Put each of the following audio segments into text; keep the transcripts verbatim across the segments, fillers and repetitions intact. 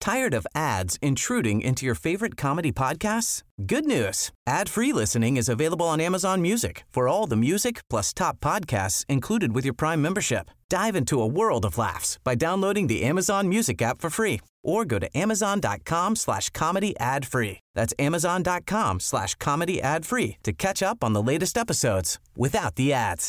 Tired of ads intruding into your favorite comedy podcasts? Good news. Ad-free listening is available on Amazon Music for all the music plus top podcasts included with your Prime membership. Dive into a world of laughs by downloading the Amazon Music app for free or go to amazon.com slash comedy ad free. That's amazon.com slash comedy ad free to catch up on the latest episodes without the ads.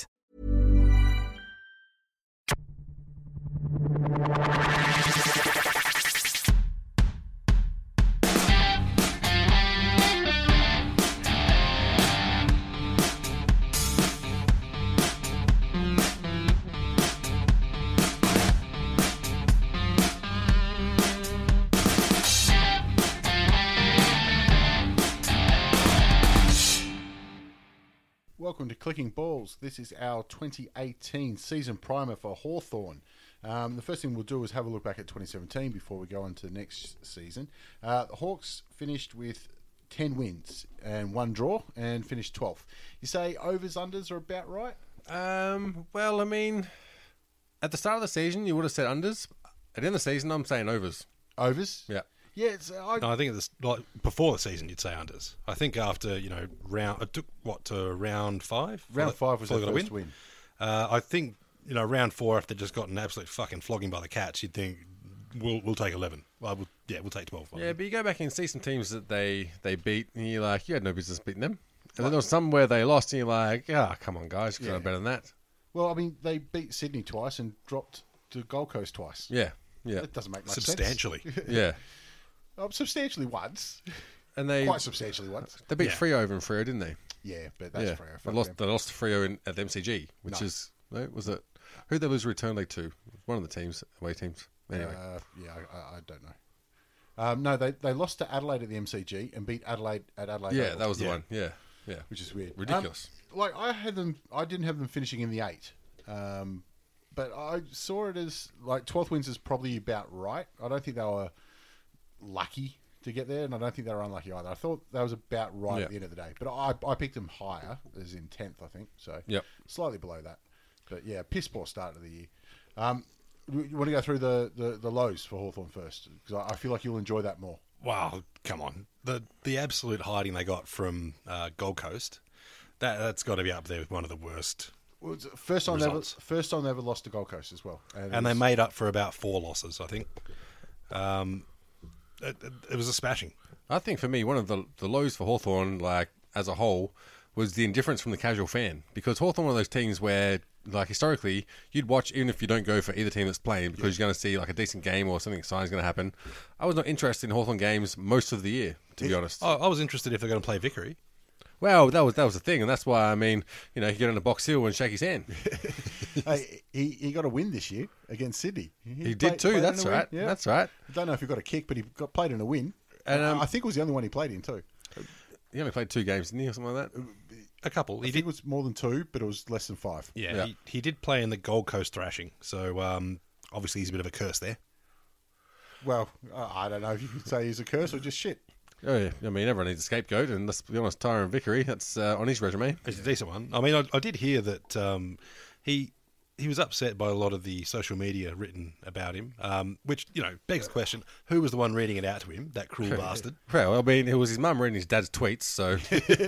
Welcome to Clicking Balls. This is our twenty eighteen season primer for Hawthorn. Um, the first thing we'll do is have a look back at twenty seventeen before we go on to the next season. Uh, the Hawks finished with ten wins and one draw and finished twelfth. You say overs, unders are about right? Um, well, I mean, at the start of the season, you would have said unders. At the end of the season, I'm saying overs. Overs? Yeah. Yeah, it's, I, No, I think it's like before the season you'd say unders. I think after, you know, round it took what to round five? round five was their their first win. win. Uh, I think, you know, round four after just got an absolute fucking flogging by the Cats, you'd think we'll we'll take eleven. Well, we'll, yeah, we'll take twelve. Yeah, but you go back and see some teams that they, they beat, and you're like, you had no business beating them. And then there was some where they lost, and you're like, ah, oh, come on, guys, you could have Yeah. better than that. Well, I mean, they beat Sydney twice and dropped to Gold Coast twice. Yeah, yeah, That doesn't make much Substantially. sense. yeah. Oh, substantially once. And they Quite substantially once. they beat Yeah. Freo over in Freo, didn't they? Yeah, but that's yeah, fair. they Fuck lost. them. They lost to Freo in, at the M C G, which No. is no, was it? Who did they lose return leg to? One of the teams, away teams. Anyway, Uh, yeah, I, I- I don't know. Um, no, they they lost to Adelaide at the M C G and beat Adelaide at Adelaide. yeah, Oval, that was the yeah. one. Yeah, yeah. which is weird, Ridiculous. Um, like I had them, I didn't have them finishing in the eight, um, but I saw it as like twelfth wins is probably about right. I don't think they were lucky to get there, and I don't think they were unlucky either. I thought that was about right Yeah. at the end of the day, but I I picked them higher, as in tenth, I think. So Yep. slightly below that, but yeah, piss poor start of the year. Um, you you want to go through the, the, the lows for Hawthorn first? Because I, I feel like you'll enjoy that more. Wow, come on. The the absolute hiding they got from uh, Gold Coast, that, that's got to be up there with one of the worst. Well, it's the first time they ever, Results. first time they ever lost to Gold Coast as well, And it they was- made up for about four losses, I think. Um, it, it, it was a smashing. I think for me, one of the the lows for Hawthorn, like as a whole, was the indifference from the casual fan. Because Hawthorn one of those teams where, like historically, you'd watch even if you don't go for either team that's playing because you're going to see like a decent game or something exciting is going to happen. I was not interested in Hawthorn games most of the year, to be honest. I, I was interested if they're going to play Vickery. Well, that was that was the thing, and that's why I mean, you know, you get on the Box Hill and shake his hand. Hey, he, he got a win this year against Sydney. He did too. played That's in a win. right. Yeah. That's right. I don't know if he got a kick, but he got played in a win. And, um, I think it was the only one he played in too. He only played two games, didn't he, or something like that? A couple. I He think did. it was more than two, but it was less than five. Yeah, Yeah. He, he did play in the Gold Coast thrashing. So um, obviously he's a bit of a curse there. Well, uh, I don't know if you could say he's a curse or just shit. Oh yeah, I mean, everyone needs a scapegoat, and let's be honest, Tyrone Vickery, that's uh, on his resume. It's a decent one. I mean, I, I did hear that um, he he was upset by a lot of the social media written about him, um, which, you know, begs the question, who was the one reading it out to him, that cruel bastard? Well, I mean, it was his mum reading his dad's tweets, so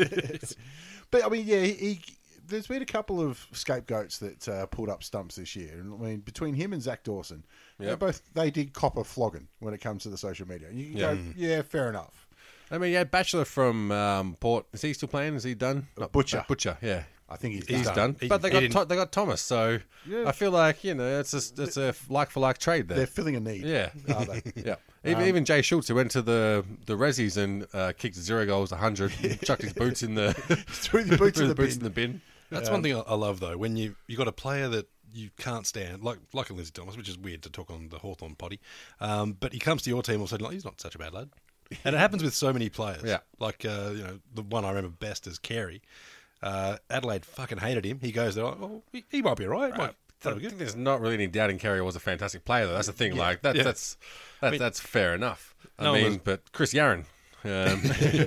But I mean, yeah, he, he there's been a couple of scapegoats that uh, pulled up stumps this year, and I mean, between him and Zach Dawson, they Yep. both they did cop a flogging when it comes to the social media. You can Yeah. go, yeah, fair enough. I mean, yeah, Bachelor from um, Port, is he still playing? Is he done? Not- Butcher. uh, Butcher, yeah. I think he's, He's done. done, He- but they he got didn't- to, they got Thomas, so Yeah. I feel like you know it's a it's a like for like trade there. They're filling a need. Yeah, Are they? yeah. Even, even Jay Schultz, who went to the the Rezzies and uh, kicked zero goals, a hundred, chucked his boots in the Threw the boots threw in the the boots bin. in the bin. That's one thing I I love, though, when you you got a player that you can't stand, like like a Lindsay Thomas, which is weird to talk on the Hawthorn potty, um, but he comes to your team all of a sudden, like, he's not such a bad lad. And it happens with so many players. Yeah. Like, uh, you know, the one I remember best is Carey. Uh, Adelaide fucking hated him. He goes there, like, oh, he, he might be all right. Might, I that'll be think good. there's not really any doubt in Carrier was a fantastic player, though. That's the thing. Like that, yeah. that's that, mean- that's fair enough. I No one mean, was- but Chris Yarran. Um,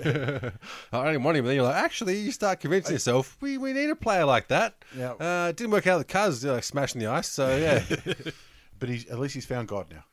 I didn't want him. Then you're like, actually, you start convincing yourself we, we need a player like that. Yeah. Uh, it didn't work out with Cuz uh, smashing the ice. So yeah, But he's at least he's found God now.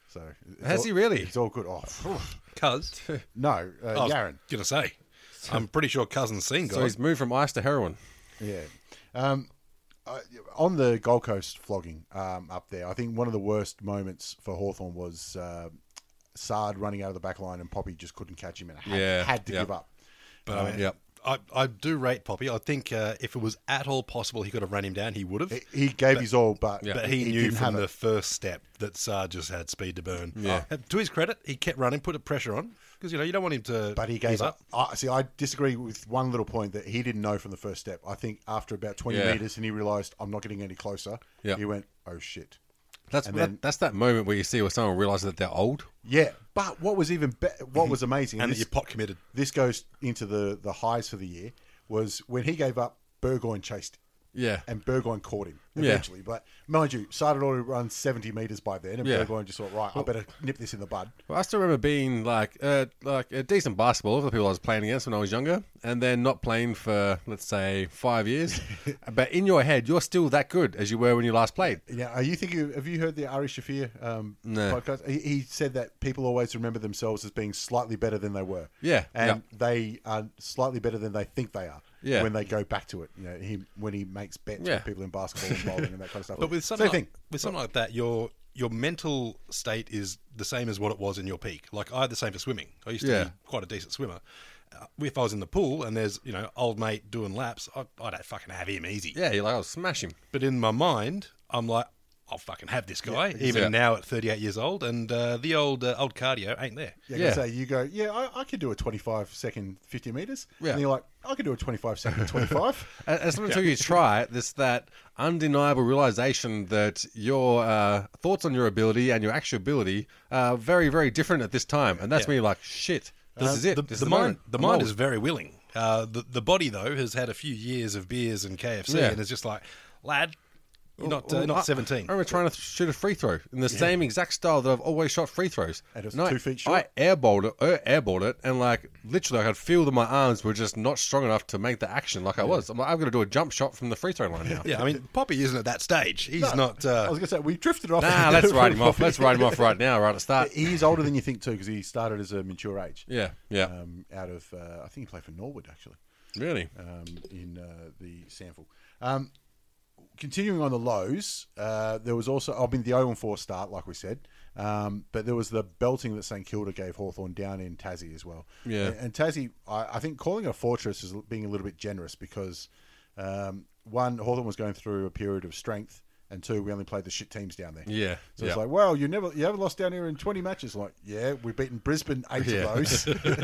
So it's Has all- he really? It's all good. Oh, phew. Cuz. no, I uh, was Yaron. going to say. I'm pretty sure Cousin's seen So God. he's moved from ice to heroin. Yeah. Um, uh, on the Gold Coast flogging um, up there, I think one of the worst moments for Hawthorn was uh, Sard running out of the back line and Poppy just couldn't catch him and had, Yeah, had to yep. give up. But I, mean, Yep. I, I do rate Poppy. I think uh, if it was at all possible he could have run him down, he would have. He, he gave his all, but, Yeah. But he, knew didn't from have the it. first step that Sard just had speed to burn. Yeah. Uh, to his credit, he kept running, put a pressure on because you know you don't want him to. But he gave give up. I see, I disagree with one little point that he didn't know from the first step. I think after about twenty Yeah. metres and he realised I'm not getting any closer, Yeah. he went, oh shit. That's And that, then- that's that moment where you see where someone realizes that they're old. Yeah, but what was even be- what was amazing, and and that this, you're pot committed. this goes into the, the highs for the year, was when he gave up, Burgoyne chased Yeah. and Burgoyne caught him Yeah. eventually. But mind you, Sard had already run seventy metres by then, and Yeah. Burgoyne just thought, right, I better nip this in the bud. Well, I still remember being like uh, like a decent basketball for the people I was playing against when I was younger, and then not playing for let's say five years. But in your head, you're still that good as you were when you last played. Yeah, are you thinking? Have you heard the Ari Shafir um, No. podcast? He, he said that people always remember themselves as being slightly better than they were. Yeah, and yeah. they are slightly better than they think they are. Yeah. when they go back to it, you know, he when he makes bets Yeah. with people in basketball and bowling and that kind of stuff. But with something same like, thing. with something like that, your your mental state is the same as what it was in your peak. Like I had the same for swimming. I used to Yeah. be quite a decent swimmer. Uh, if I was in the pool and there's you know old mate doing laps, I, I'd fucking have him easy. Yeah, you're like, I'll smash him. But in my mind, I'm like, I'll fucking have this guy, even Yeah. now at thirty-eight years old, and uh, the old uh, old cardio ain't there. Yeah, Yeah. yeah. Say you go, yeah, I, I could do a twenty-five second fifty meters. Yeah. And you're like, I could do a twenty-five second twenty-five. And It's not until you try it, this that undeniable realization that your uh, thoughts on your ability and your actual ability are very, very different at this time. And that's Yeah. when you're like, shit, this Uh, is it. The, This the is mind, moment. the I'm mind old. is very willing. Uh, the the body though has had a few years of beers and K F C, Yeah. and it's just like, lad, you're not uh, Well, I- not seventeen. I remember trying to shoot a free throw in the same exact style that I've always shot free throws. And it was And I- two feet short? I airballed it, uh, airballed it, and like literally, I could feel that my arms were just not strong enough to make the action like I was. I'm like, I've got to do a jump shot from the free throw line now. Yeah, I mean, Poppy isn't at that stage. He's not. I Uh, was going to say, we drifted off. Nah, let's write him off. Let's write him off right now, right at the start. He is older than you think, too, because he started as a mature age. Yeah, yeah, Um, out of, uh, I think he played for Norwood, actually. really. um, in uh, the Sandful. Um, continuing on the lows, uh, there was also, I mean, the oh and four start, like we said, um, but there was the belting that St Kilda gave Hawthorn down in Tassie as well. Yeah. And, and Tassie, I, I think calling it a fortress is being a little bit generous because, um, one, Hawthorn was going through a period of strength, and two, we only played the shit teams down there. Yeah, So yeah. it's like, well, you never, you haven't lost down here in twenty matches. Like, yeah, we've beaten Brisbane eight Yeah. of those.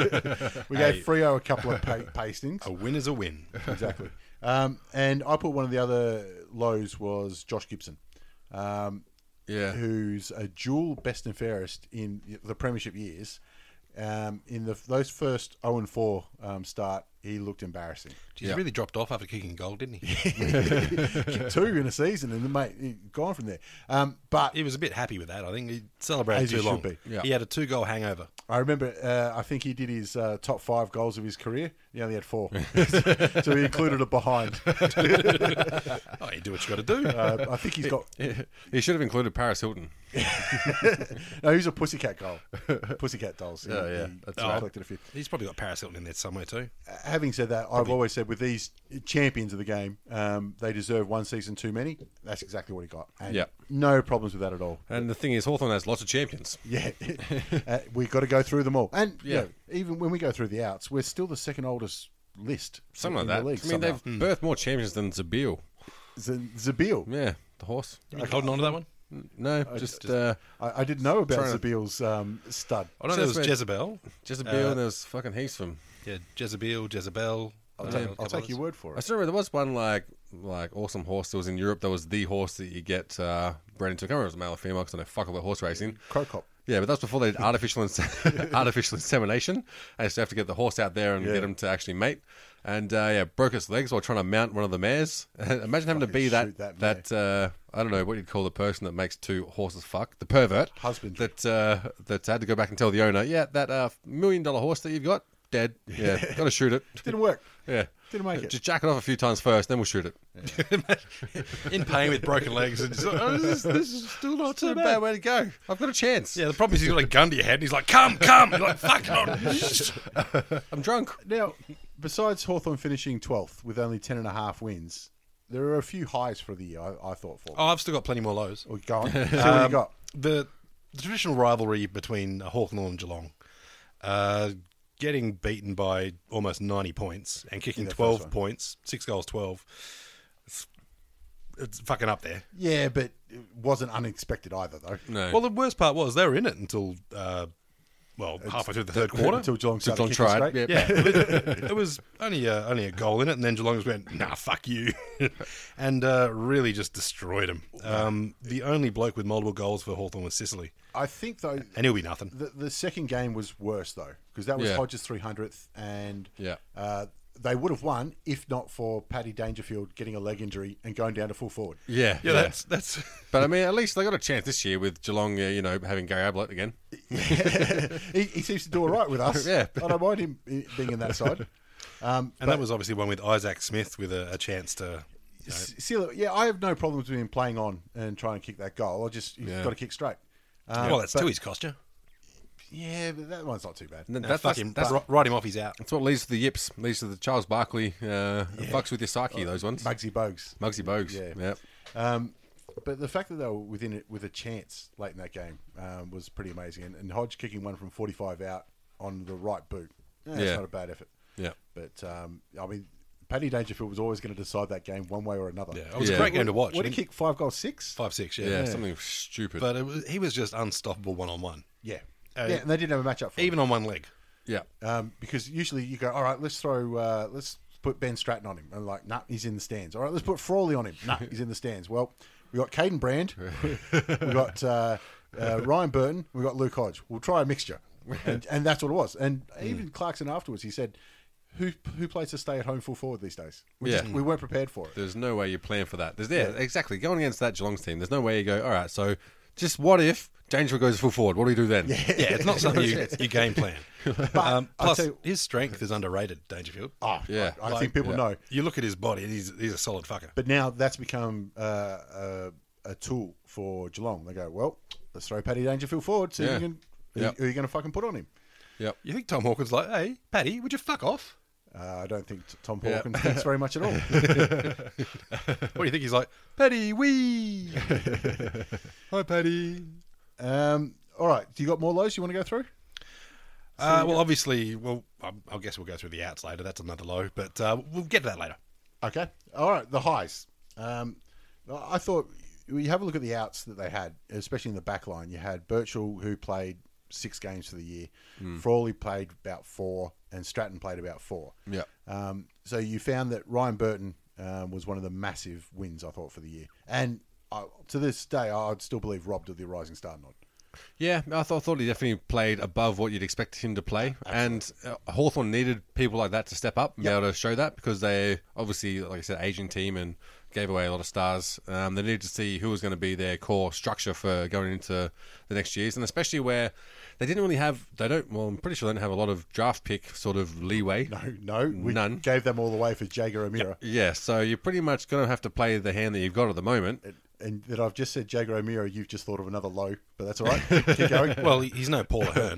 we gave Freo a couple of pa- pastings. a win is a win. Exactly. Um, and I put one of the other lows was Josh Gibson, um, Yeah. who's a dual best and fairest in the premiership years. Um, in the those first oh and four um, start, he looked embarrassing. He's Yeah. really dropped off after kicking goal, didn't he? Kicked two in a season, and the mate he gone from there. Um, but He was a bit happy with that. I think he celebrated As he too should long. be. Yeah. He had a two-goal hangover. I remember, uh, I think he did his uh, top five goals of his career. He only had four, so he included a behind. Oh, you do what you got to do. Uh, I think he's got. He should have included Paris Hilton. No, he's a pussycat goal. Pussycat dolls. He- Yeah, yeah, he- that's he right. collected a few. He's probably got Paris Hilton in there somewhere too. Having said that, I've always said with these champions of the game, um, they deserve one season too many. That's exactly what he got. And Yeah. no problems with that at all. And the thing is, Hawthorn has lots of champions. Yeah, uh, we've got to go through them all. And Yeah. yeah, even when we go through the outs, we're still the second oldest list. Something in like the that. league I mean, somehow. they've birthed more champions than Zabil. Z- Zabil. Yeah, the horse. You been holding on to that one? No, just uh, I, I didn't know about Trying to- Zabil's um, stud. I don't know. There was Just Jezebel. Jezebel, Uh, and there was fucking heaps of them. Yeah, Jezebel, Jezebel. I'll uh, take, a I'll couple take others. your word for I it. still remember there was one like like awesome horse that was in Europe that was the horse that you get uh, bred into. I can't remember if it was male or female because I know fuck all about horse racing. Crow Cop. Yeah, but that's before they did artificial inse- artificial insemination. I used to have to get the horse out there and Yeah. get him to actually mate. And uh, yeah, broke its legs while trying to mount one of the mares. Imagine having to Fucking be that shoot that that, uh, I don't know what you'd call the person that makes two horses fuck, the pervert Husband. that uh, that had to go back and tell the owner, yeah, that uh, million dollar horse that you've got, dead. Yeah, got to shoot it. Didn't work. Yeah. Didn't make it. Just jack it off a few times first, then we'll shoot it. In pain with broken legs. And just like, oh, this, is, this is still not It's so not a bad. bad way to go. I've got a chance. Yeah, the problem is he's got a gun to your head and he's like, come, come. You're like, fuck, no. I'm drunk. Now, besides Hawthorn finishing twelfth with only ten and a half wins, there are a few highs for the year, I, I thought, for. Oh, I've still got plenty more lows. Oh, go on. See what you got. The, the traditional rivalry between Hawthorn and Geelong, uh, getting beaten by almost ninety points and kicking Yeah, the first twelve one. points, six goals, twelve. It's, it's fucking up there. Yeah, but it wasn't unexpected either, though. No. Well, the worst part was they were in it until, uh, well, halfway through the third quarter. Until Geelong started Geelong kicking tried. straight. Yeah. Yeah, it was only a, only a goal in it, and then Geelong just went, nah, fuck you, and uh, really just destroyed him. Um, the only bloke with multiple goals for Hawthorn was Sicily, I think, though, and he'll be nothing. the, the second game was worse, though, because that was Yeah. Hodges' three hundredth, and Yeah. uh, they would have won if not for Paddy Dangerfield getting a leg injury and going down to full forward. Yeah, Yeah, that's that's. But I mean, at least they got a chance this year with Geelong, uh, you know, having Gary Ablett again. he, he seems to do all right with us. Yeah. I don't mind him being in that side. Um, And that was obviously one with Isaac Smith with a, a chance to. You know, Seal, yeah, I have no problems with him playing on and trying to kick that goal. I just you've Yeah. got to kick straight. Um, well, that's but- two he's cost you. Yeah, but that one's not too bad. And No, that- fuck that's, him. that's, Ri- write him off. He's out. that's what leads to the yips. Leads to the Charles Barkley uh, fucks with your psyche, those ones. Muggsy Bogues. Muggsy Bogues. Yeah. Yep. Um, but the fact that they were within it with a chance late in that game um, was pretty amazing. And, and Hodge kicking one from forty-five out on the right boot. Eh, That's Yeah. not a bad effort. Yeah. But um, I mean, Paddy Dangerfield was always going to decide that game one way or another. Yeah, it was Yeah. a great game to watch. What I did he think kick? Five goals, six? Five six, yeah. Yeah, something stupid. But it was, he was just unstoppable one on one, Yeah. Uh, yeah, and they didn't have a match up for him. even on one leg. yeah. Um, because usually you go, all right, let's throw, uh, let's put Ben Stratton on him. And like, nah, he's in the stands. All right, let's put Frawley on him. Nah, he's in the stands. Well, we got Caden Brand, we got uh, uh, Ryan Burton, we got Luke Hodge. We'll try a mixture, and, and that's what it was. And even Clarkson afterwards, he said, "Who who plays to stay at home full forward these days? We Yeah. just, we weren't prepared for it." There's no way you plan for that. There's yeah, exactly. Going against that Geelong's team, there's no way you go, all right, so just what if Dangerfield goes full forward? What do we do then? Yeah, it's not something you, you game plan. Um, I'll plus, tell you- his strength is underrated, Dangerfield. Oh, Yeah. I, I Like, think people yeah. know. You look at his body, he's, he's a solid fucker. But now that's become uh, a, a tool for Geelong. They go, well, let's throw Paddy Dangerfield forward. So Yeah. you can, who, Yep. who are you going to fucking put on him? Yep. You think Tom Hawkins like, hey, Paddy, would you fuck off? Uh, I don't think t- Tom Yeah. Hawkins thinks very much at all. What do you think he's like? Paddy, wee! Hi, Paddy. Um, all right, do you got more lows you want to go through? Uh, well, obviously, well, I, I guess we'll go through the outs later. That's another low, but uh, we'll get to that later. Okay. All right, the highs. Um, I thought you have a look at the outs that they had, especially in the back line. You had Birchall, who played six games for the year. Frawley played about four, and Stratton played about four. Yep. Um, so you found that Ryan Burton um, was one of the massive wins, I thought, for the year. And I, to this day, I'd still believe robbed of the Rising Star nod. Yeah, I thought, thought he definitely played above what you'd expect him to play. And uh, Hawthorn needed people like that to step up and Yep. be able to show that because they obviously, like I said, aging team and gave away a lot of stars. Um, they needed to see who was going to be their core structure for going into the next years. And especially where they didn't really have, they don't, well, I'm pretty sure they don't have a lot of draft pick sort of leeway. No, no. We None. gave them all the way for Jager O'Meara. Yeah, so you're pretty much going to have to play the hand that you've got at the moment. And, and that I've just said Jager O'Meara, you've just thought of another low, but that's all right. Keep going. Well, he- he's no Paul Ahern.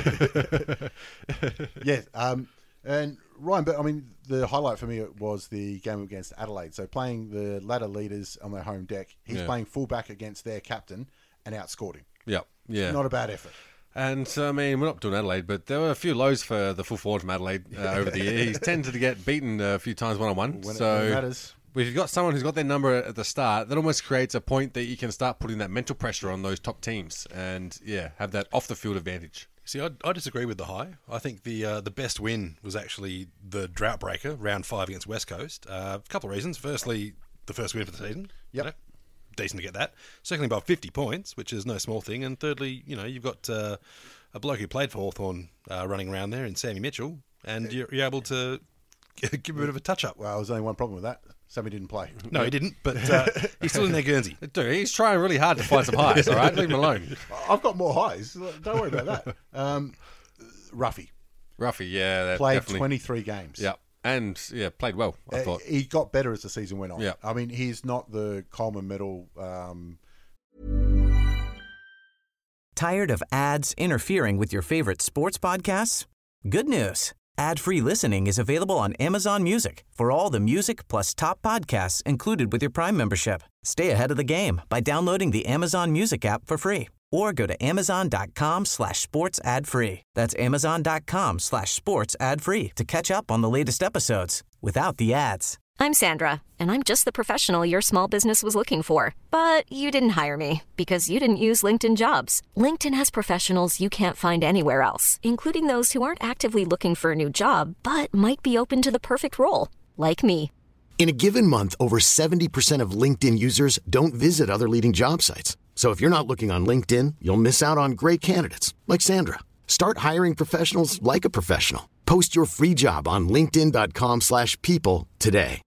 Yeah, um, and Ryan, but I mean, the highlight for me was the game against Adelaide. So playing the ladder leaders on their home deck, he's Yeah. playing fullback against their captain and outscored him. Yeah, yeah. Not a bad effort. And so, I mean, we're not doing Adelaide, but there were a few lows for the full forward from Adelaide uh, over the year. He's tended to get beaten a few times one on one. When it- So when it matters. if you've got someone who's got their number at the start, that almost creates a point that you can start putting that mental pressure on those top teams, and yeah, have that off the field advantage. See, I, I disagree with the high. I think the uh, the best win was actually the drought breaker, round five against West Coast. Uh, a couple of reasons. Firstly, the first win for the season. Yep. You know, decent to get that. Secondly, by fifty points, which is no small thing. And thirdly, you know, you've got uh, a bloke who played for Hawthorn uh, running around there in Sammy Mitchell, and you're, you're able to give a bit of a touch-up. Well, there's only one problem with that. Sammy didn't play. No, he didn't, but uh, he's still in their Guernsey. Dude, he's trying really hard to find some highs, all right? Leave him alone. I've got more highs. Don't worry about that. Um, Ruffy. Ruffy, yeah, that Played definitely. twenty-three games. Yeah, and yeah, played well. I Uh, thought. he got better as the season went on. Yeah. I mean, he's not the Coleman Medal. Um, Tired of ads interfering with your favorite sports podcasts? Good news. Ad-free listening is available on Amazon Music for all the music plus top podcasts included with your Prime membership. Stay ahead of the game by downloading the Amazon Music app for free or go to amazon.com slash sports ad free. That's amazon.com slash sports ad free to catch up on the latest episodes without the ads. I'm Sandra, and I'm just the professional your small business was looking for. But you didn't hire me because you didn't use LinkedIn Jobs. LinkedIn has professionals you can't find anywhere else, including those who aren't actively looking for a new job, but might be open to the perfect role, like me. In a given month, over seventy percent of LinkedIn users don't visit other leading job sites. So if you're not looking on LinkedIn, you'll miss out on great candidates like Sandra. Start hiring professionals like a professional. Post your free job on linkedin.com slash people today.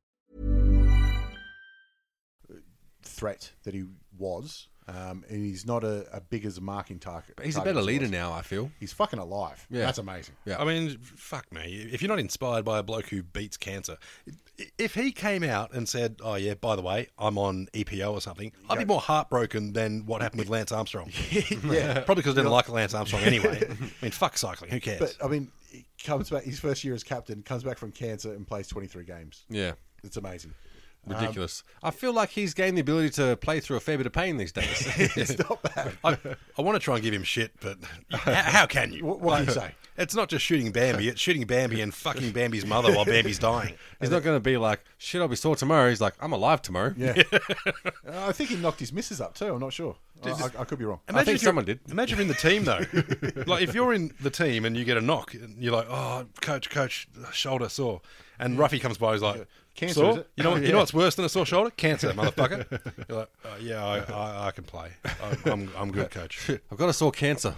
threat that he was, um, and he's not a, a big as a marking target. But he's a target better as he leader was. now, I feel. He's fucking alive. Yeah. That's amazing. Yeah. I mean, fuck me. If you're not inspired by a bloke who beats cancer, if he came out and said, "Oh yeah, by the way, I'm on E P O or something," I'd be more heartbroken than what happened with Lance Armstrong. Yeah. Probably because I didn't like Lance Armstrong anyway. I mean, fuck cycling. Who cares? But I mean, he comes back his first year as captain, comes back from cancer and plays twenty-three games. Yeah. It's amazing. Ridiculous. Um, I feel like he's gained the ability to play through a fair bit of pain these days. It's not bad. I, I want to try and give him shit, but how, how can you? What, what do you say? It's not just shooting Bambi; it's shooting Bambi and fucking Bambi's mother while Bambi's dying. He's not going to be like, shit, I'll be sore tomorrow. He's like, I'm alive tomorrow. Yeah. uh, I think he knocked his missus up too. I'm not sure. I, I, I could be wrong. I think if you're- someone did. Imagine you're in the team though. Like if you're in the team and you get a knock, and you're like, "Oh, coach, coach, shoulder sore," and Ruffy comes by, he's like, Cancer, "Sore? is it?" You know, Yeah. you know what's worse than a sore shoulder? Cancer, motherfucker." You're like, oh, "Yeah, I, I, I can play. I'm, I'm, I'm good, coach." I've got a sore cancer.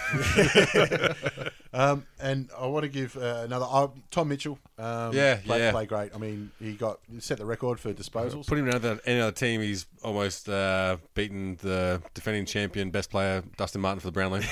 Um, and I want to give uh, another uh, Tom Mitchell. Um, Yeah, played, yeah. played great. I mean, he got set the record for disposals. Put him in another, any other team, he's almost uh, beaten the defending champion, best player, Dustin Martin for the Brownlow.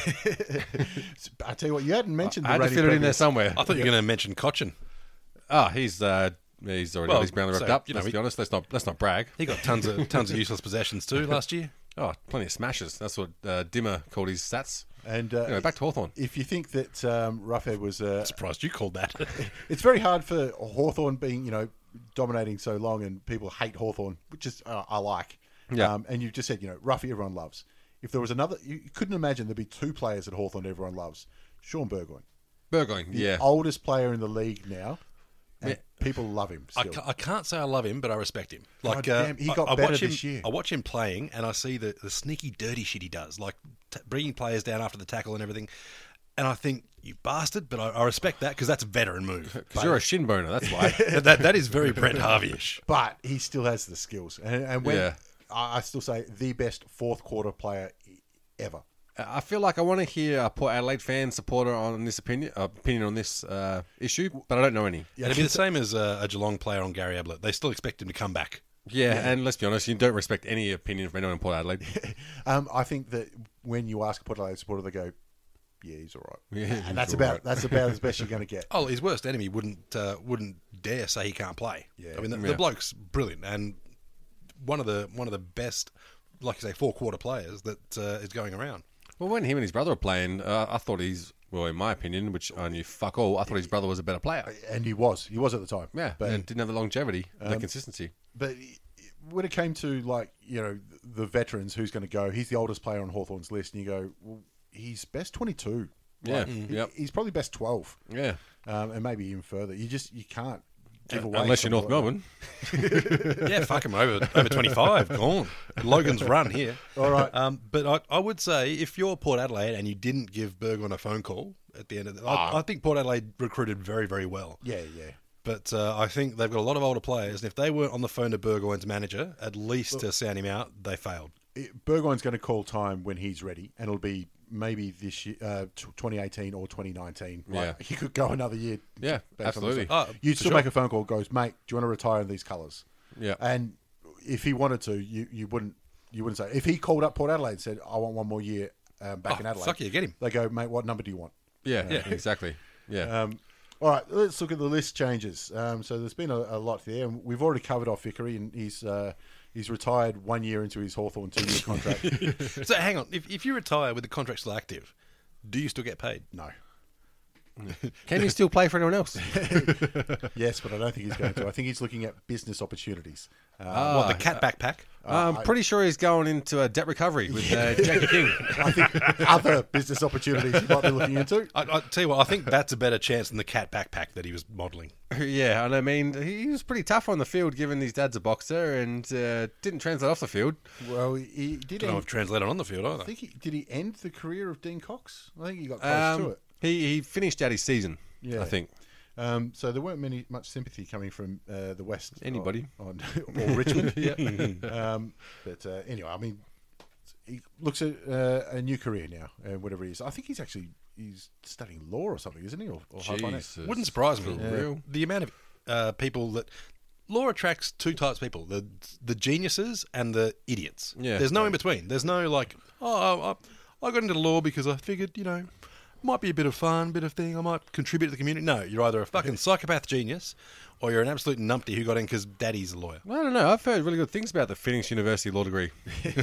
I tell you what, you hadn't mentioned. I the had to rating fit it in there previous. somewhere. I thought you were going to mention Cochin. Oh, he's uh, he's already Well, got his Brownlow wrapped so, up. you know, Let's we- be honest. Let's not let's not brag. He got tons of tons of useless possessions too last year. Oh, plenty of smashes. That's what uh, Dimmer called his stats. And uh, Anyway, back to Hawthorn. If you think that um, Roughhead was, uh, Surprised you called that. it's very hard for Hawthorn being, you know, dominating so long, and people hate Hawthorn, which is uh, I like. Yeah. Um, and you just said, you know, Ruffy everyone loves. If there was another, you couldn't imagine there'd be two players at Hawthorn everyone loves. Sean Burgoyne, Burgoyne, the yeah. oldest player in the league now, and Yeah. people love him I, still. ca- I can't say I love him, but I respect him. Like God uh, damn, he I- got I, better watch him, this year. I watch him playing, and I see the, the sneaky, dirty shit he does, like t- bringing players down after the tackle and everything. And I think, you bastard, but I, I respect that because that's a veteran move. Because you're a shin boner, that's why. that that is very Brent Harvey-ish. But he still has the skills, and, and when Yeah. I, I still say the best fourth quarter player ever. I feel like I want to hear a Port Adelaide fan supporter on this opinion uh, opinion on this uh, issue, but I don't know any. Yeah. It'd be the same as a, a Geelong player on Gary Ablett. They still expect him to come back. Yeah, and let's be honest, you don't respect any opinion from anyone in Port Adelaide. Um, I think that when you ask a Port Adelaide supporter, they go, "Yeah, he's all right," Yeah, and that's he's about all right. that's about as best you're going to get. Oh, his worst enemy wouldn't uh, wouldn't dare say he can't play. Yeah. I mean, the, Yeah. the bloke's brilliant and one of the one of the best, like you say, four quarter players that uh, is going around. Well, when him and his brother were playing, uh, I thought he's, well, in my opinion, which I knew fuck all, I thought his brother was a better player. And he was, he was at the time. Yeah, but and didn't have the longevity, the Um, consistency. but when it came to like you know the veterans, who's going to go? He's the oldest player on Hawthorn's list, and you go, well, he's best twenty-two. Yeah, Like, mm. he- Yep. he's probably best twelve, Yeah, um, and maybe even further. You just you can't give away unless you're North something like Melbourne. Yeah, fuck him over over twenty-five. Gone. Logan's run here. All right. Um, but I, I would say if you're Port Adelaide and you didn't give Burgoyne a phone call at the end of the, I, I think Port Adelaide recruited very, very well. that. Yeah, yeah. But uh, I think they've got a lot of older players, and if they weren't on the phone to Burgoyne's manager, at least to sound him out, they failed. It, Burgoyne's going to call time when he's ready, and it'll be maybe this year, uh, t- twenty eighteen or twenty nineteen. Like, Yeah. he could go another year. Yeah, based on absolutely. this. Oh, You'd for still sure. make a phone call. Goes, mate. Do you want to retire in these colours? Yeah. And if he wanted to, you, you wouldn't you wouldn't say. If he called up Port Adelaide and said, "I want one more year um, back Oh, in Adelaide," fuck yeah, get him. They go, mate. What number do you want? Yeah, yeah, exactly. Yeah. Um, all right, let's look at the list changes. Um, so there's been a, a lot there, and we've already covered off Vickery, and he's uh, he's retired one year into his Hawthorn two-year contract. So hang on, if if you retire with the contract still active, do you still get paid? No. Can he still play for anyone else? Yes, but I don't think he's going to. I think he's looking at business opportunities. Ah. Uh, What, the cat backpack? I'm pretty sure he's going into a debt recovery with uh, Jackie King. I think other business opportunities he might be looking into. I, I tell you what, I think that's a better chance than the cat backpack that he was modelling. Yeah, and I mean, he was pretty tough on the field given his dad's a boxer and uh, didn't translate off the field. Well, he did. Don't know End, if translated on the field either. I think he, did he end the career of Dean Cox? I think he got close Um, to it. He, he finished out his season, Yeah. I think. Um, so there weren't many much sympathy coming from uh, the West. Anybody. On, on, or Richmond. um, but uh, anyway, I mean, he looks at uh, a new career now, uh, whatever he is. I think he's actually he's studying law or something, isn't he? Or, or high finance. Jesus. Wouldn't surprise me. For real. The amount of uh, people that law attracts two types of people: the the geniuses and the idiots. Yeah. There's no in between. There's no like, oh, I, I got into law because I figured, you know, might be a bit of fun, bit of thing. I might contribute to the community. No, you're either a fucking psychopath genius, or you're an absolute numpty who got in because daddy's a lawyer. Well, I don't know. I've heard really good things about the Phoenix University law degree.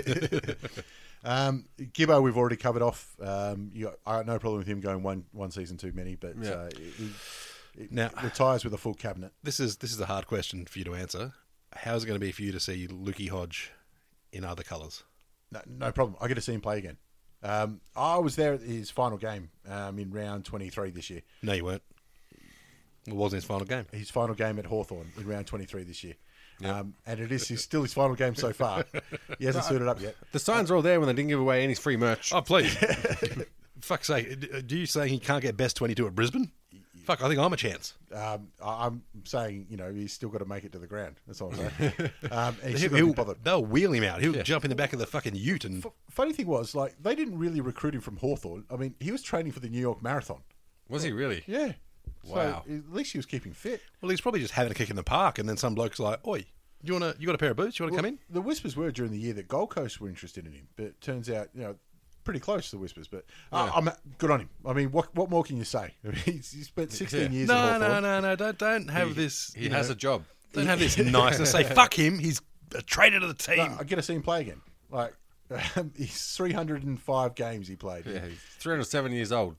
Um, Gibbo, we've already covered off. Um, you, I got no problem with him going one one season too many, but Yeah. uh, he, he Now- retires with a full cabinet. This is this is a hard question for you to answer. How's it going to be for you to see Lukey Hodge in other colours? No, no problem. I get to see him play again. Um, I was there at his final game um, in round twenty-three this year. No, you weren't. It wasn't his final game. His final game at Hawthorn in round twenty-three this year. Um, and it is his, still his final game so far. He hasn't suited up yet. The signs are all there when they didn't give away any free merch. Oh, please. Fuck's sake. Do you saying he can't get best twenty-two at Brisbane? Fuck, I think I'm a chance. Um, I- I'm saying, you know, he's still got to make it to the ground. That's all I'm saying. Um, and he's He'll, still got to be he'll- bothered. they'll wheel him out. He'll jump in the back of the fucking ute and... F- funny thing was, like, they didn't really recruit him from Hawthorn. I mean, he was training for the New York Marathon. Was he really? Yeah. Wow. So at least he was keeping fit. Well, he's probably just having a kick in the park, and then some bloke's like, oi, you want to? You got a pair of boots? You want to Well, come in? The whispers were during the year that Gold Coast were interested in him, but it turns out, you know, pretty close to the whispers. But uh, I'm good on him. I mean, what what more can you say? I mean, he's, he's spent sixteen Yeah. years. No, at no, Hawthorn. no, no. Don't, don't have He- this... He you has know, a job. Don't have this niceness. Say, fuck him. He's a traitor to the team. No, I get to see him play again. Like um, he's three hundred five games he played, Yeah, he's three hundred seven years old.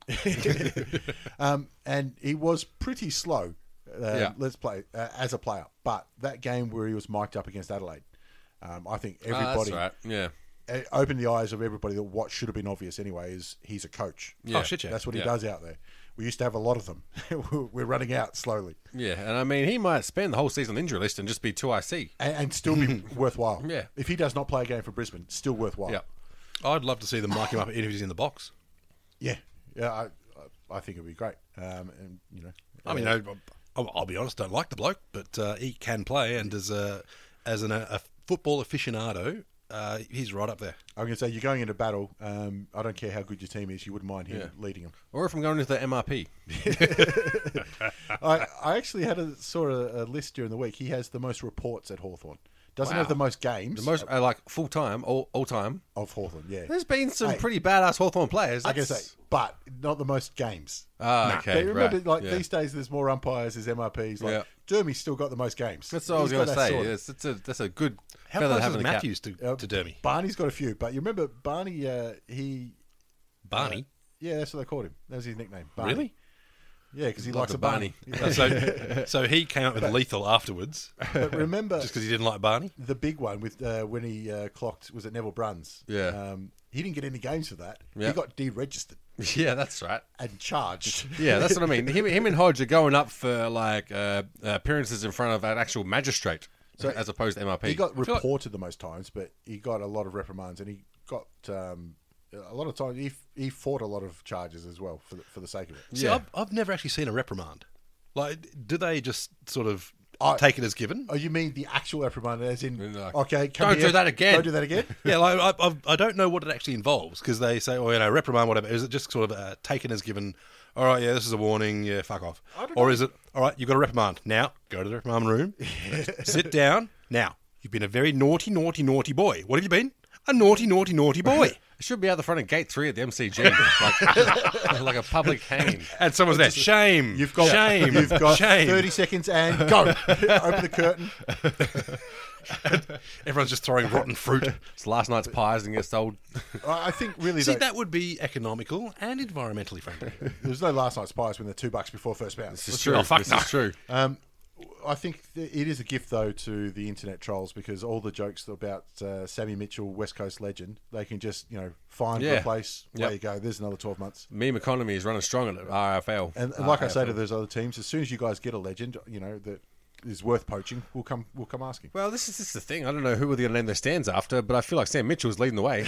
um, and he was pretty slow. Uh, Yeah. Let's play uh, as a player, but that game where he was mic'd up against Adelaide, um, I think Ah, everybody that's right. Yeah. uh, opened the eyes of everybody that what should have been obvious anyway is he's a coach. Yeah. Oh, shit, yeah. That's what he Yeah. does out there. We used to have a lot of them. We're running out slowly, Yeah, and I mean, he might spend the whole season on the injury list and just be two I C. and, and still be worthwhile. Yeah. If he does not play a game for Brisbane, still worthwhile. Yeah. I'd love to see them mic him up at interviews in the box. Yeah. Yeah. I, I, I think it'd be great. Um, and you know, I mean, uh, I, I'll, I'll be honest, don't like the bloke, but uh, he can play, and as a as an, a football aficionado, uh, he's right up there. I'm going to say you're going into battle. Um, I don't care how good your team is. You wouldn't mind him Yeah. leading them. Or if I'm going into the M R P. I, I actually had a saw a, a list during the week. He has the most reports at Hawthorn. Doesn't Wow. have the most games. The most, uh, like, full time, all, all time. of Hawthorn. Yeah. There's been some Hey. pretty badass Hawthorn players. I guess That's- say, but not the most games. Ah, Nah. okay, But remember, right, like yeah. these days, there's more umpires, there's M R Ps. Like Yeah. Dermy's still got the most games. That's what I was He's going got to that say. sort. Yes, it's a, that's a good How feather to close have is in the cap. Matthews to, Uh, to Dermy? Barney's got a few, but you remember Barney? Uh, he Barney? yeah, that's what they called him. That was his nickname. Barney. Really? Yeah, because he Love likes the a Barney. Barney. so, so he came up with lethal afterwards, But remember, just because he didn't like Barney? the big one with uh, when he uh, clocked was at Neville Bruns. Yeah. um, he didn't get any games for that. Yeah. He got deregistered Yeah, that's right. and charged. Yeah, that's what I mean. Him, him and Hodge are going up for like uh, appearances in front of an actual magistrate, so, as opposed to M R P. He got feel like- reported the most times, but he got a lot of reprimands, and he got um, a lot of times. He he fought a lot of charges as well for the, for the sake of it. See, Yeah. I've, I've never actually seen a reprimand. Like, do they just sort of I- take it as given? Oh, you mean the actual reprimand, as in In like, okay, come "Don't here, do that again." Don't do that again. Yeah, like, I, I've, I don't know what it actually involves because they say, oh, you know, reprimand, whatever. Is it just sort of uh, taken as given? All right, yeah, this is a warning. Yeah, fuck off. Or is it, all right, you've got a reprimand. Now, go to the reprimand room, sit down. Now, you've been a very naughty, naughty, naughty boy. What have you been? A naughty, naughty, naughty boy. It should be out the front of gate three at the M C G, like, like a public hanging. And someone's there. Shame. You've got shame. You've got shame. thirty seconds and go. Open the curtain. Everyone's just throwing rotten fruit. It's last night's pies and gets sold. I think really See, though, that would be economical and environmentally friendly. there's no last night's pies when they're two bucks before first bounce. This is true. Oh, fuck this no. is true. Um, I think th- it is a gift, though, to the internet trolls because all the jokes about uh, Sammy Mitchell, West Coast legend, they can just, you know, find, Yeah. replace, Yep. there you go, there's another twelve months. Meme economy is running strong at R F L. And, and like I say R F L. to those other teams, as soon as you guys get a legend, you know, that is worth poaching, we'll come we'll come asking. Well, this is, this is the thing. I don't know who we're going to name their stands after, but I feel like Sam Mitchell's leading the way.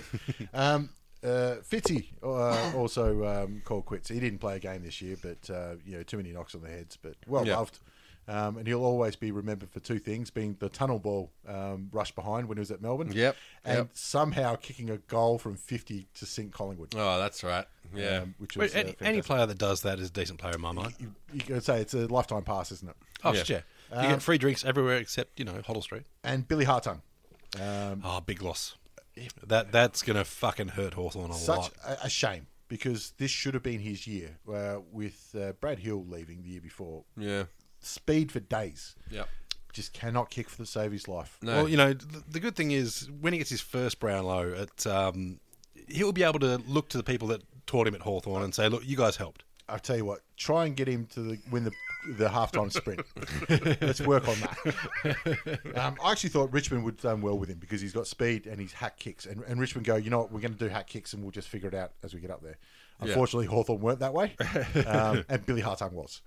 Um, uh, Fitzy uh, also um, called quits. He didn't play a game this year, but, uh, you know, too many knocks on the heads, but well Yeah. loved. Um, and he'll always be remembered for two things, being the tunnel ball um, rush behind when he was at Melbourne. Yep, And yep. somehow kicking a goal from fifty to sink Collingwood. Oh, that's right. Yeah. Um, which was Wait, uh, any, any fantastic. player that does that is a decent player in my mind. You, you could say it's a lifetime pass, isn't it? Oh, Yeah. yeah. You Um, get free drinks everywhere except, you know, Hoddle Street. And Billy Hartung. Um, Oh, big loss. That That's going to fucking hurt Hawthorn a such lot. a, a shame because this should have been his year uh, with uh, Brad Hill leaving the year before. Yeah. Speed for days. Yep. Just cannot kick for the save his life. No. Well, you know, the, the good thing is when he gets his first Brownlow, it, um, he'll be able to look to the people that taught him at Hawthorn and say, look, you guys helped. I'll tell you what, try and get him to the, win the the halftime sprint. Let's work on that. Um, I actually thought Richmond would have done well with him because he's got speed and he's hack kicks. And, and Richmond go, you know what, we're going to do hack kicks and we'll just figure it out as we get up there. Yeah. Unfortunately, Hawthorn weren't that way. Um, and Billy Hartung was.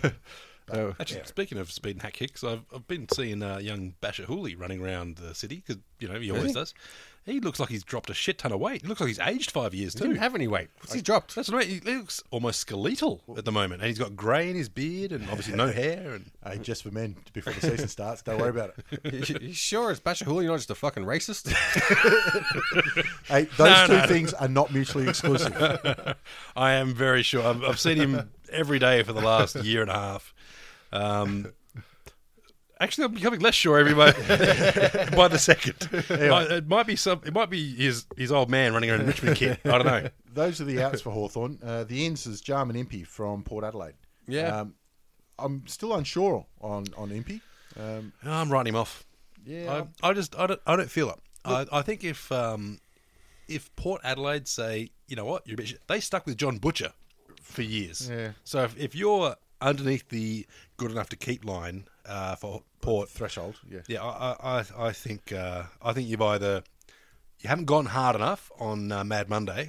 Oh, Actually, speaking of speed and hack kicks, I've, I've been seeing uh, young Basher Hooley running around the city because, you know, he always he? does. He looks like he's dropped a shit ton of weight. He looks like he's aged five years He too. didn't have any weight. What's he dropped? That's what I mean. He looks almost skeletal at the moment, and he's got grey in his beard, and obviously no hair. And Hey, just for men before the season starts. Don't worry about it. You, you sure it's Basher Hooley, not just a fucking racist? Hey, those No, two no. things are not mutually exclusive. I am very sure. I've, I've seen him every day for the last year and a half. Um, actually, I'm becoming less sure every moment by the second. Might- It might be some. It might be his his old man running around in Richmond kit. I don't know. Those are the outs for Hawthorn. Uh, the ins is Jarman Impey from Port Adelaide. Yeah. Um, I'm still unsure on, on Impey. Um, I'm writing him off. yeah. I, I just I don't I don't feel it. I, I think if um, if Port Adelaide say, you know what, you're a bit shit, they stuck with John Butcher for years. Yeah. So if, if you're underneath the good enough to keep line uh, for Port, Threshold, yeah. yeah, I I, I think uh, I think you've either you haven't gone hard enough on uh, Mad Monday,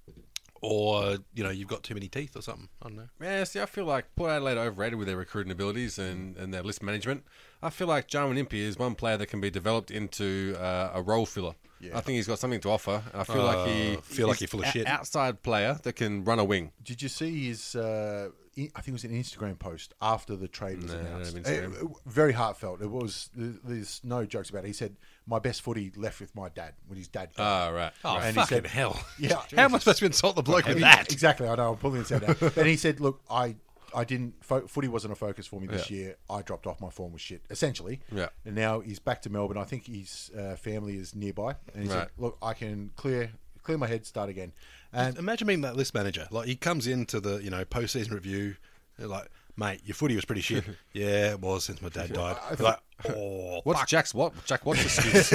or you know you've got too many teeth or something. I don't know. Yeah, see, I feel like Port Adelaide are overrated with their recruiting abilities and, and their list management. I feel like Jarman Impey is one player that can be developed into uh, a role filler. Yeah. I think he's got something to offer. And I feel like he Uh, feel like he's you're full of a- shit. outside player that can run a wing. Did you see his? Uh, I think it was an Instagram post after the trade was No, I don't announced. have Instagram. Uh, very heartfelt. It was. There's no jokes about it. He said, "My best footy left with my dad when his dad." died." Ah, right. Oh right. And he fucking said- hell! Yeah. How am I supposed to insult the bloke with He- that? Exactly. I know. I'm pulling this out now. And he said, "Look, I." I didn't. Fo- footy wasn't a focus for me this Yeah. year. I dropped off. My form was shit, essentially. Yeah. And now he's back to Melbourne. I think his uh, family is nearby, and he said, Right. "Look, I can clear clear my head, start again." And Imagine being that list manager. Like he comes into the you know post-season review, they're like, mate, your footy was pretty shit. Yeah, it was since my dad died. I You're think- like, oh, What's fuck. Jack's what? Jack what's excuse?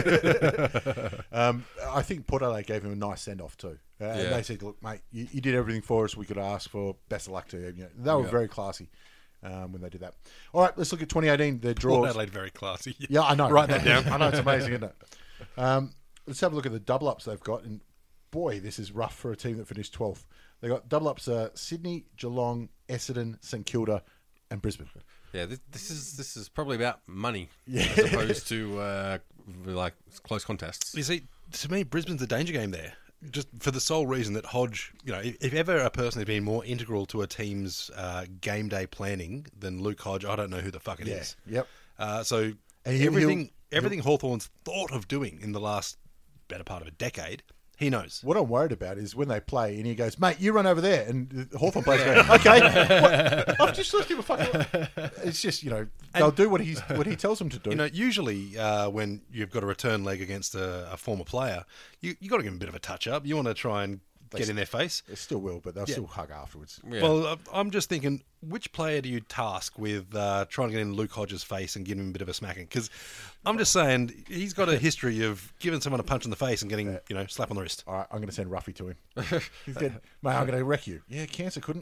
Um, I think Port Adelaide gave him a nice send off too. Uh, Yeah. And they said, "Look, mate, you, you did everything for us. We could ask for best of luck to you." You know, they were Yeah. very classy um, when they did that. All right, let's look at twenty eighteen. The Port draws. Adelaide, very classy. Yeah, I know. Write that down. I know it's amazing, isn't it? Um, let's have a look at the double ups they've got. And boy, this is rough for a team that finished twelfth. They got double ups: uh, Sydney, Geelong, Essendon, St Kilda, and Brisbane. Yeah, this, this is this is probably about money Yeah. as opposed to uh, like close contests. You see, to me, Brisbane's a danger game there. Just for the sole reason that Hodge, you know, if, if ever a person has been more integral to a team's uh, game day planning than Luke Hodge, I don't know who the fuck it is. Yeah. Yep. Uh, so And he'll- everything, he'll- everything Hawthorn's thought of doing in the last better part of a decade He knows. What I'm worried about is when they play and he goes, mate, you run over there. And the Hawthorn players go, okay. What? I've just left him a fucking... It's just, you know, they'll And- do what, he's, what he tells them to do. You know, usually uh, when you've got a return leg against a, a former player, you you got to give them a bit of a touch up. You want to try and get in their face. They still will, but they'll still hug afterwards. Yeah. Well, uh, I'm just thinking, which player do you task with uh, trying to get in Luke Hodges' face and give him a bit of a smacking? Because I'm just saying, he's got a history of giving someone a punch in the face and getting, you know, slap on the wrist. All right, I'm going to send Ruffy to him. He said, mate, I'm going to wreck you. Yeah, cancer couldn't.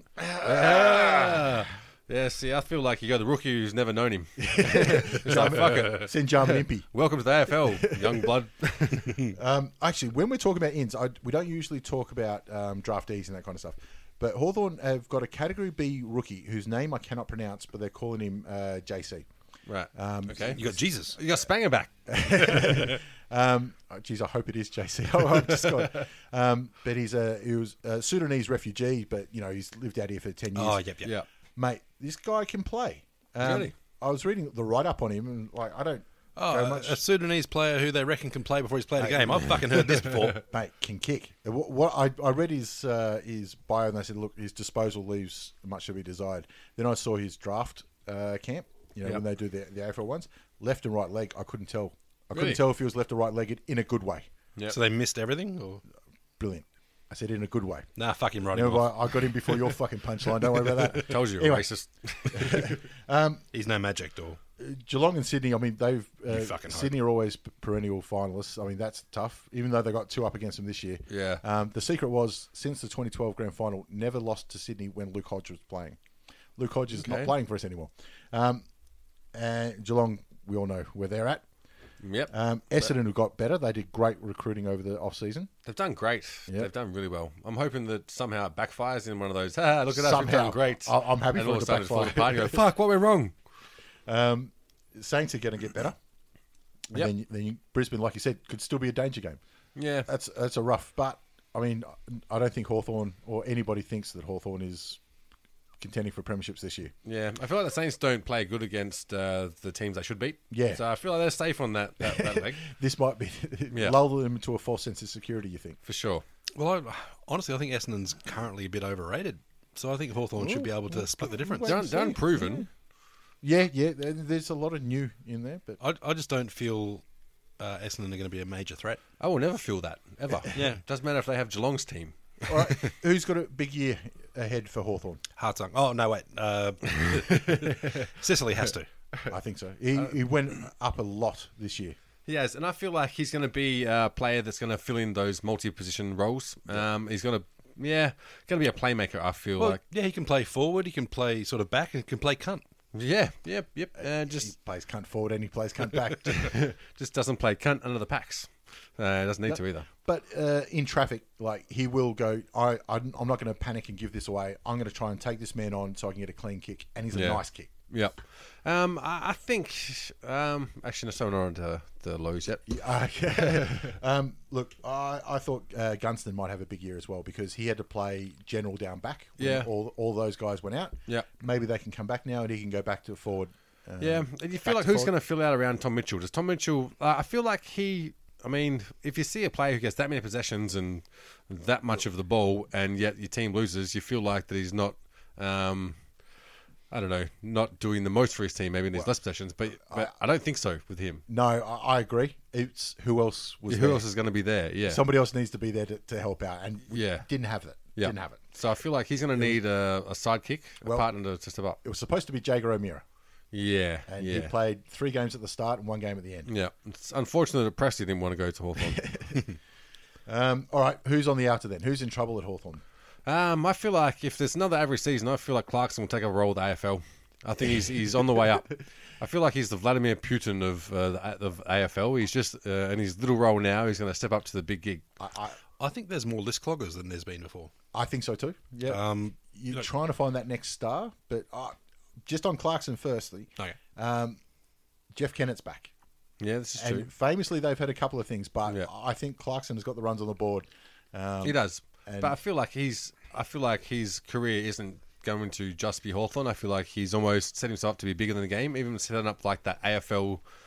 Ah. Yeah, see, I feel like you got the rookie who's never known him. It's like, fuck it. Send Jarman Impey. Welcome to the A F L, young blood. Um, actually, when we're talking about ins, I, we don't usually talk about um, draftees and that kind of stuff. But Hawthorn have got a Category B rookie whose name I cannot pronounce, but they're calling him uh, J C. Right. Um, okay. You got Jesus. You got Spanger back. Um, oh, geez, I hope it is J C. Oh, I've just got. Um, but he's a he was a Sudanese refugee, but you know he's lived out here for ten years. Oh, yep, yep. Yeah. Mate, this guy can play. Um, Really? I was reading the write up on him, and like I don't Oh, go a- much. a Sudanese player who they reckon can play before he's played a game. I've fucking heard this before. Mate, can kick. What, what I, I read his uh, his bio and they said, look, his disposal leaves much to be desired. Then I saw his draft uh, camp. You know Yep. when they do the the A F L ones, left and right leg. I couldn't tell. I couldn't Really? tell if he was left or right legged in a good way. Yep. So they missed everything? Or? Brilliant. I said in a good way. Nah, fuck him right him Remember, off. I, I got him before your fucking punchline. Don't worry about that. Tells you, Anyway. racist. He's no magic door. Geelong and Sydney, I mean, they've uh, You fucking hope. Sydney are always p- perennial finalists. I mean, that's tough, even though they got two up against them this year. Yeah. Um, the secret was, since the twenty twelve grand final, never lost to Sydney when Luke Hodge was playing. Luke Hodge is not Okay. playing for us anymore. Um, and Geelong, we all know where they're at. Yep. Um, Essendon have got better. They did great recruiting over the off-season. They've done great. Yep. They've done really well. I'm hoping that somehow it backfires in one of those, ah, look at us, we've Somehow. done great. I- I'm happy and for all it of a to sudden fall backfire. apart. You go, fuck, what went wrong? Um, Saints are going to get better. And Yep. then, then you, Brisbane, like you said, could still be a danger game. Yeah. That's that's a rough, but I mean, I don't think Hawthorn or anybody thinks that Hawthorn is contending for premierships this year. Yeah, I feel like the Saints don't play good against uh, the teams they should beat. Yeah. So I feel like they're safe on that, that, that leg, This might be Yeah. lull them into a false sense of security. You think? for sure. Well, I, honestly, I think Essendon's currently a bit overrated. So I think Hawthorn should be able to split the difference. Wait They're, and they're see. unproven. Yeah, yeah. there- There's a lot of new in there, but I, I just don't feel uh, Essendon are going to be a major threat. I will never feel that, ever. Yeah. Doesn't matter if they have Geelong's team. all right. Who's got a big year ahead for Hawthorn? Hartung. Oh, no, wait. Uh, Sicily has to. I think so. He, he went up a lot this year. He has, and I feel like he's going to be a player that's going to fill in those multi-position roles. Um, he's going to, yeah, going to be a playmaker, I feel Well, like. yeah, he can play forward, he can play sort of back, and he can play cunt. Yeah, yep, yep. Uh, He just plays cunt forward and he plays cunt back. just doesn't play cunt under the packs. Uh, doesn't need to either. But uh, in traffic, like he will go. I, I'm I'm not going to panic and give this away. I'm going to try and take this man on so I can get a clean kick, and he's a Yeah. nice kick. Yep. Um, I, I think, um, actually, no, so we're not on to the lows yet. Yeah, okay. um, look, I, I thought uh, Gunston might have a big year as well because he had to play general down back. When Yeah. all all those guys went out. Yeah. maybe they can come back now and he can go back to forward. Um, Yeah, and you feel back like to who's forward. going to fill out around Tom Mitchell? Does Tom Mitchell? Uh, I feel like he. I mean, if you see a player who gets that many possessions and that much of the ball, and yet your team loses, you feel like that he's not. Um, I don't know, not doing the most for his team. Maybe there's less possessions, but, but I, don't think so with him. No, I, I agree. It's who else was Who there? else is going to be there? Yeah, Somebody else needs to be there to, to help out, and we Yeah. didn't have that. yeah. Didn't have it. So I feel like he's going to need a, a sidekick, a Well- partner to, to step up. It was supposed to be Jager O'Meara, Yeah, and yeah. he played three games at the start and one game at the end. Yeah, it's unfortunate that Presty didn't want to go to Hawthorn. Um, all right, who's on the outer then? Who's in trouble at Hawthorn? um, I feel like if there's another average season, I feel like Clarkson will take a role with the A F L. I think he's he's on the way up. I feel like he's the Vladimir Putin of uh, the, of A F L. He's just uh, in his little role now. He's going to step up to the big gig. I, I, I think there's more list cloggers than there's been before. I think so too. Yeah, Um, you're look- trying to find that next star, but uh, just on Clarkson firstly, Okay. um, Jeff Kennett's back. Yeah, this is And true. famously, they've had a couple of things, but Yeah. I think Clarkson has got the runs on the board. Um, He does, and- but I feel like he's. I feel like his career isn't going to just be Hawthorn. I feel like he's almost set himself up to be bigger than the game, even setting up like that A F L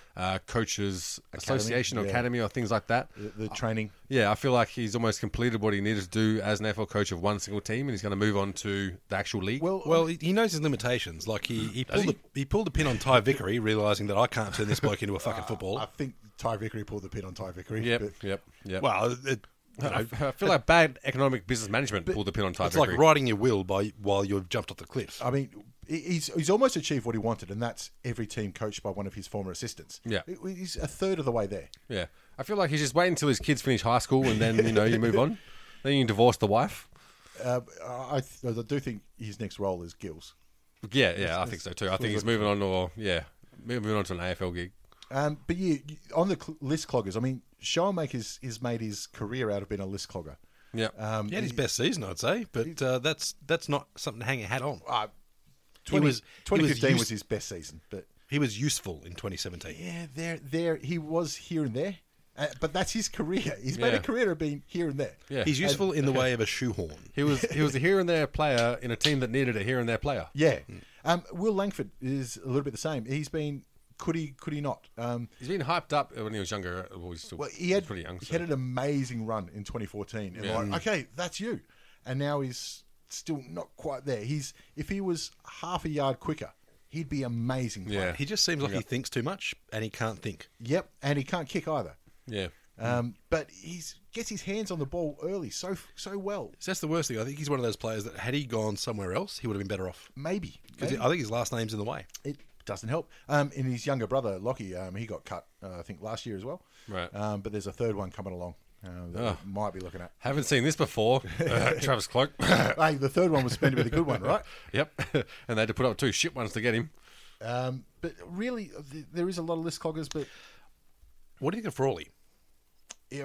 uh, coaches Academy, association or yeah. academy or things like that. The, the training. Yeah, I feel like he's almost completed what he needed to do as an N F L coach of one single team, and he's going to move on to the actual league. Well, Well, he he knows his limitations. Like he he pulled he? the, he pulled the pin on Ty Vickery, realizing that I can't turn this bloke into a fucking footballer. I think Ty Vickery pulled the pin on Ty Vickery. yep, but- yep, yep. Well, it, you know, I, I feel like bad economic business management pulled the pin on Ty it's Vickery. like writing your will by while you've jumped off the cliff. I mean, he's he's almost achieved what he wanted, and that's every team coached by one of his former assistants. Yeah. He's a third of the way there. Yeah, I feel like he's just waiting until his kids finish high school, and then you know you move on. Then you divorce the wife. Uh, I, th- I do think his next role is Gills. Yeah, yeah, I think so too. I think he's moving on, or yeah, moving on to an A F L gig. Um, but yeah, on the cl- list cloggers, I mean, Schoenmaker's has made his career out of being a list clogger. Yeah, Um, He had his best season, I'd say, but uh, that's that's not something to hang a hat on. uh, He twenty, was- he twenty fifteen was was, used- his best season, but He was useful in twenty seventeen. yeah, there, there, he was here and there. Uh, but that's his career. He's made Yeah. a career of being here and there. yeah. He's useful in the way of a shoehorn. He was he was a here and there player in a team that needed a here and there player. Yeah. Um, Will Langford is a little bit the same. He's been, could he, could he not? Um, He's been hyped up when he was younger. Well, he's still well, he had, pretty young. he So. had an amazing run in twenty fourteen. And Yeah. like, okay, that's you. And now he's still not quite there. He's If he was half a yard quicker, he'd be amazing. Player. Yeah. He just seems like he thinks too much and he can't think. Yep. And he can't kick either. Yeah. Um, but he's gets his hands on the ball early so so well. So that's the worst thing. I think he's one of those players that had he gone somewhere else, he would have been better off. Maybe. 'Cause Maybe. I think his last name's in the way. It doesn't help. Um, and his younger brother, Lockie, um, he got cut, uh, I think, last year as well. Right. Um, but there's a third one coming along uh, that Oh. we might be looking at. Haven't seen this before. Uh, Travis Cloak. Hey, the third one was meant to be the good one, right? Yep. And they had to put up two shit ones to get him. Um, but really, th- there is a lot of list cloggers. But What do you think of Frawley? yeah,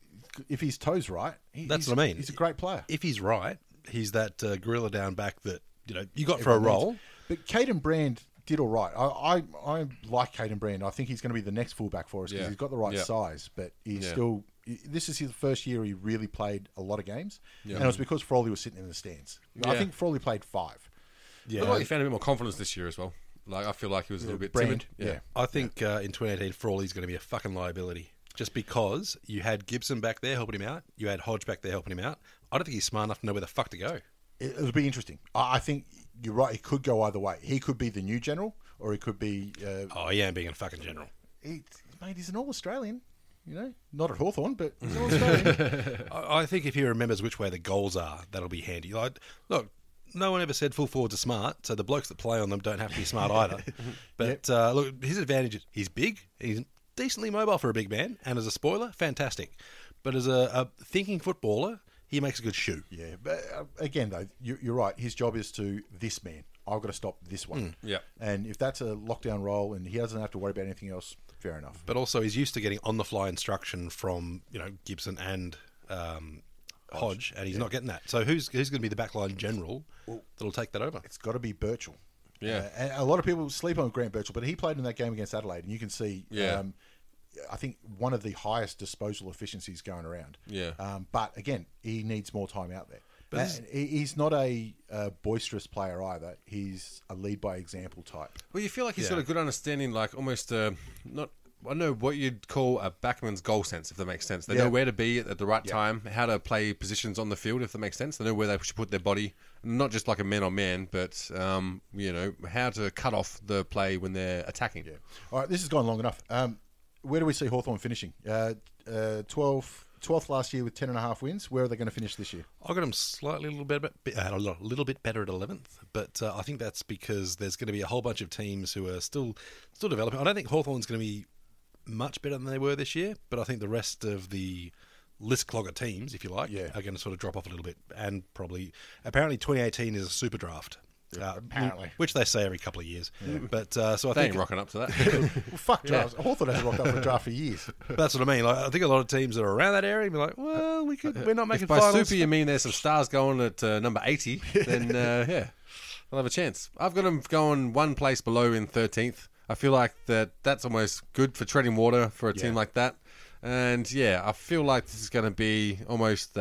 if his toes right, he, That's he's, what I mean. He's a great player. If he's right, he's that uh, gorilla down back that you know you got for a Everyone role. needs. But Caden Brand did all right. I I, I like Caden Brand. I think he's going to be the next fullback for us because Yeah. he's got the right Yeah. size. But he's Yeah. still. This is his first year he really played a lot of games, and it was because Frawley was sitting in the stands. I Yeah. think Frawley played five. Yeah, Looked like he found a bit more confidence this year as well. Like I feel like he was a little bit Brand, timid. yeah. I think uh, in twenty eighteen Frawley's going to be a fucking liability. Just because you had Gibson back there helping him out, you had Hodge back there helping him out. I don't think he's smart enough to know where the fuck to go. It, it'll be interesting. I, I think you're right. It could go either way. He could be the new general, or he could be. Uh, Oh, he ain't being a fucking general. he, mate, he's an All-Australian. You know, not at Hawthorn, but he's an All-Australian. I, I think if he remembers which way the goals are, that'll be handy. Like, look, no one ever said full forwards are smart, so the blokes that play on them don't have to be smart either. But uh, look, his advantage is he's big, he's decently mobile for a big man, and as a spoiler, fantastic. But as a, a thinking footballer, he makes a good shoe. Yeah, but uh, again, though, you, you're right. His job is to this man. I've got to stop this one. yeah. And if that's a lockdown role and he doesn't have to worry about anything else, fair enough. But also, he's used to getting on-the-fly instruction from you know Gibson and um, Hodge, and he's not getting that. So who's who's going to be the backline general that'll take that over? It's got to be Birchall. Yeah. Uh, and a lot of people sleep on Grant Birchall, but he played in that game against Adelaide, and you can see. Yeah. Um, I think one of the highest disposal efficiencies going around. Yeah. Um, but again, he needs more time out there. But this- And he- he's not a, uh boisterous player either. He's a lead by example type. Well, you feel like he's Yeah. got a good understanding, like almost uh, not. I don't know what you'd call a backman's goal sense, if that makes sense. They Yeah. know where to be at the right Yeah. time, how to play positions on the field, if that makes sense. They know where they should put their body, not just like a man on man, but um, you know how to cut off the play when they're attacking. Yeah. All right, this has gone long enough. Um, where do we see Hawthorn finishing? Uh, uh, twelve, twelfth last year with ten and a half wins. Where are they going to finish this year? I got him slightly a little bit, bit- uh, a lo- little bit better at eleventh, but uh, I think that's because there's going to be a whole bunch of teams who are still still developing. I don't think Hawthorn's going to be much better than they were this year, but I think the rest of the list clogger teams, if you like, Yeah. are going to sort of drop off a little bit. And probably, apparently, twenty eighteen is a super draft. Uh, apparently. which they say every couple of years, but uh, so I They think ain't rocking up to that. Well, fuck drafts. Hawthorn hasn't rocked up for a draft for years. that's what I mean. Like, I think a lot of teams that are around that area be like, well, we could, we're not making if by finals. super you mean there's some stars going at uh, number eighty, then uh, yeah, they'll have a chance. I've got them going one place below in thirteenth. I feel like that that's almost good for treading water for a team Yeah. like that. And yeah, I feel like this is going to be almost that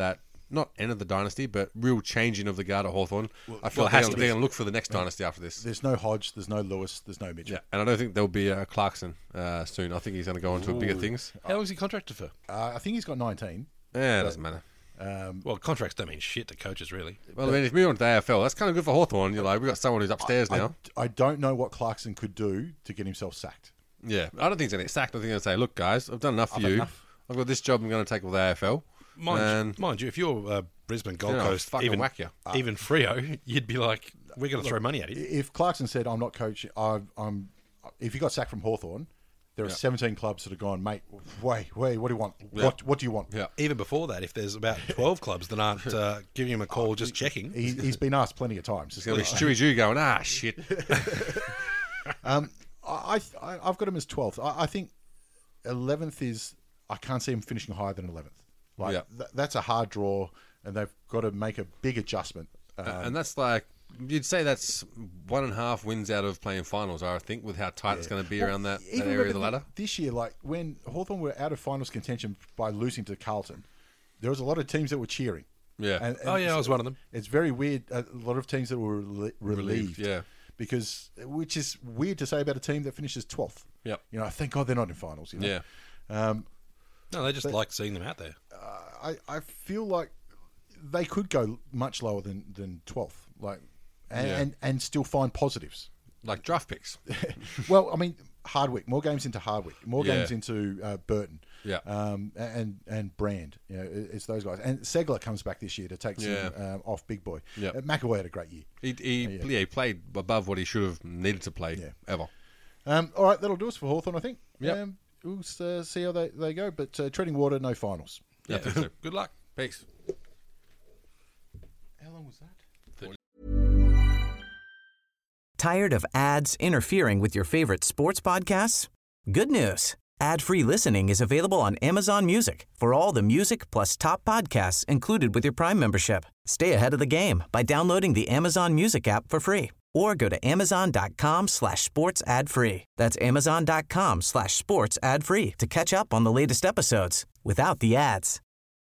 not end of the dynasty, but real changing of the guard at Hawthorn. I feel well, it like has they're, to be. they're going to look for the next dynasty after this. There's no Hodge, there's no Lewis, there's no Mitchell. Yeah, and I don't think there'll be a Clarkson uh, soon. I think he's going to go on to bigger things. How long is he contracted for? Uh, I think he's got nineteen. Yeah, it doesn't matter. Um, Well, contracts don't mean shit to coaches, really. Well, I mean, if we move on to the A F L, that's kind of good for Hawthorn. You're like, we've got someone who's upstairs I, now. I don't know what Clarkson could do to get himself sacked. Yeah, I don't think he's going to get sacked. I think he's going to say, look, guys, I've done enough for I've had you. enough. I've got this job I'm going to take with the A F L. Mind, and mind you, if you're uh, Brisbane, Gold Yeah, Coast, fucking even, whack you. even Freo, you'd be like, we're going to throw money at you. If Clarkson said, I'm not coaching, I, I'm, if he got sacked from Hawthorn, there are Yeah. seventeen clubs that have gone, mate, wait, wait, what do you want? Yeah. What, what do you want? Yeah. Even before that, if there's about twelve clubs that aren't uh, giving him a call, just checking. He, he's been asked plenty of times. It's going to be Stewie Jew going, ah, shit. Um, I, I, I've got him as twelfth. I, I think eleventh is, I can't see him finishing higher than eleventh. Like Yeah. th- that's a hard draw, and they've got to make a big adjustment. Um, and that's like, you'd say that's one and a half wins out of playing finals, I think, with how tight it's going to be around that, that Even area of the remember ladder. This year, like when Hawthorn were out of finals contention by losing to Carlton, there was a lot of teams that were cheering. Yeah. And, and Oh, yeah, I it's- was one of them. It's very weird. A lot of teams that were rel- relieved. yeah. Because, which is weird to say about a team that finishes twelfth. Yep. You know, thank God they're not in finals. You know? Yeah. Um, No, they just like seeing them out there. I, I feel like they could go much lower than, than twelfth. Like, and, Yeah. and, and still find positives. Like draft picks. Well, I mean, Hardwick, more games into Hardwick, more Yeah. games into uh, Burton, Yeah. um, and and Brand. You know, it- it's those guys. And Segler comes back this year to take some Yeah. um, off Big Boy. Yeah. Uh, McAvoy had a great year. He, he, Yeah. yeah, he played above what he should have needed to play Yeah. ever. Um, all right, that'll do us for Hawthorn, I think. Yep. Um, we'll uh, see how they, they go. But uh, treading water, no finals. Yeah, I think so. Good luck. Peace. How long was that? Tired of ads interfering with your favorite sports podcasts? Good news. Ad-free listening is available on Amazon Music for all the music plus top podcasts included with your Prime membership. Stay ahead of the game by downloading the Amazon Music app for free or go to amazon.com slash sports ad free. That's amazon.com slash sports ad free to catch up on the latest episodes without the ads.